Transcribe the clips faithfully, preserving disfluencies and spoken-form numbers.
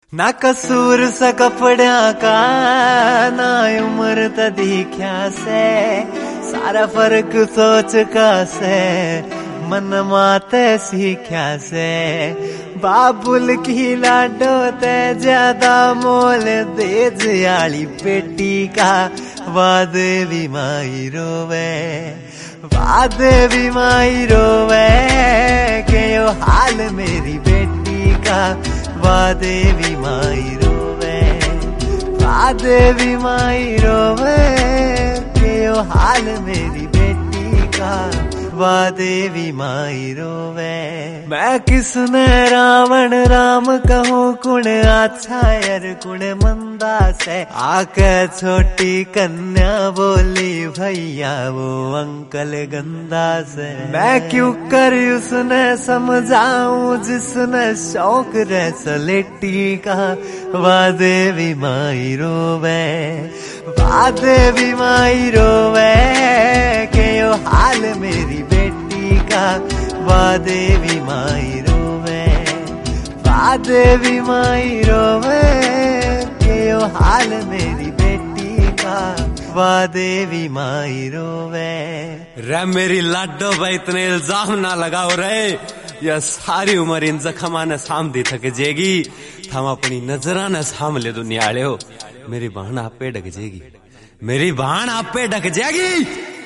ना कसूर सा कपड़ा का ना उम्र त दिख्या से सारा फर्क सोच का से मन माते सीख्या से बाबुल की लाडो ते ज्यादा मोल दे जियाली बेटी का वाद भी माई रोवे वाद भी माई रोवे के यो हाल मेरी बेटी का वादे भी माई रोवे वादे भी माई रोवे के यो हाल मेरी बेटी का वादे भी माई रोवे। मैं किसने रावण राम कहूँ कुण अच्छा यार कुण मंदा से आके छोटी कन्या बोली भैया वो अंकल गंदा से। मैं क्यों कर उसने समझाऊं जिसने शौक रह सलेटी का वादे भी माई रोवे वादे भी माई रोवे के यो हाल मेरी बेटी का वादे भी माई रोवे वादे भी माई रोवे के यो हाल मेरी बेटी का वादे भी माई रोवे। रे मेरी लाडो भाई इतने इल्जाम ना लगाओ रे, यह सारी उम्र इन जख्मा ने साम दी थक जेगी थम अपनी नजरा ने साम ले दुनिया हो। मेरी बहन आप पे ढक जेगी मेरी बहन आप पे ढक जाएगी।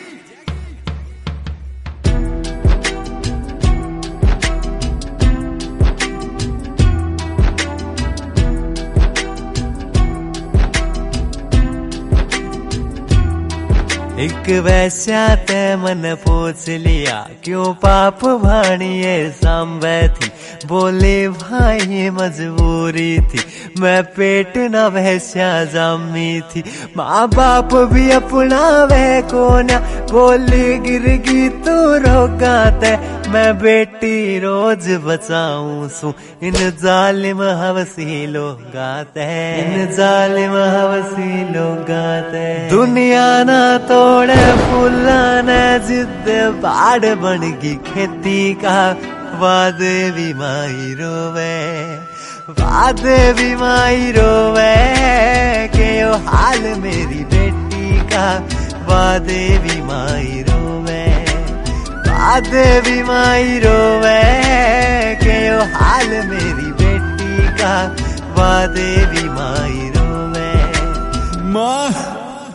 एक वैश्या ते मन पूछ लिया क्यों पाप भाणिये सांबे थी बोले भाई मजबूरी थी मैं पेट न वैश्या जामी थी माँ बाप भी अपना वह कोना बोली गिरगी तू रोगाते मैं बेटी रोज बचाऊं सू इन जालिम हवसी लोग गाते इन जालिम हवसी लोग गाते। दुनिया ना तोड़े फूला न जिद बाढ़ बनगी खेती का वादे भी माई रोवे वादे भी माई रोवे के यो हाल मेरी बेटी का वादे भी माई रोवे वादे भी माई रोवे के यो हाल मेरी बेटी का वादे भी माई रोवे। माँ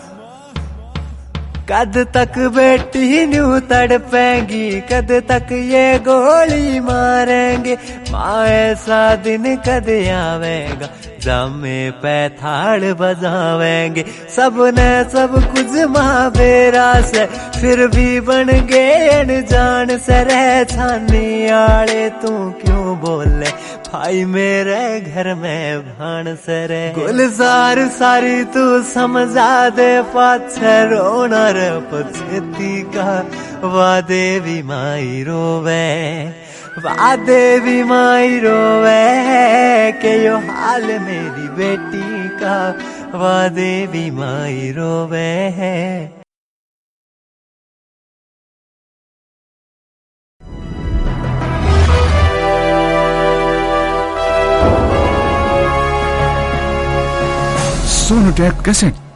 कद तक बेटी न्यू तड़पेंगी कद तक ये गोली मारेंगे माँ ऐसा दिन कद आवेगा जामे पैथाड़ बजावेंगे सबने सब कुछ माँ बेरा से फिर भी बन गए अनजान से रह छानी आड़े तू क्यों बोले भाई मेरे घर में भान से रे गुलजार सारी तू समझा दे पाछे रोना रे पछती का वादे भी माई रोवे वादे भी माई रोवे के यो हाल मेरी बेटी का वादे भी माई रोवे। Sonu tape cassette.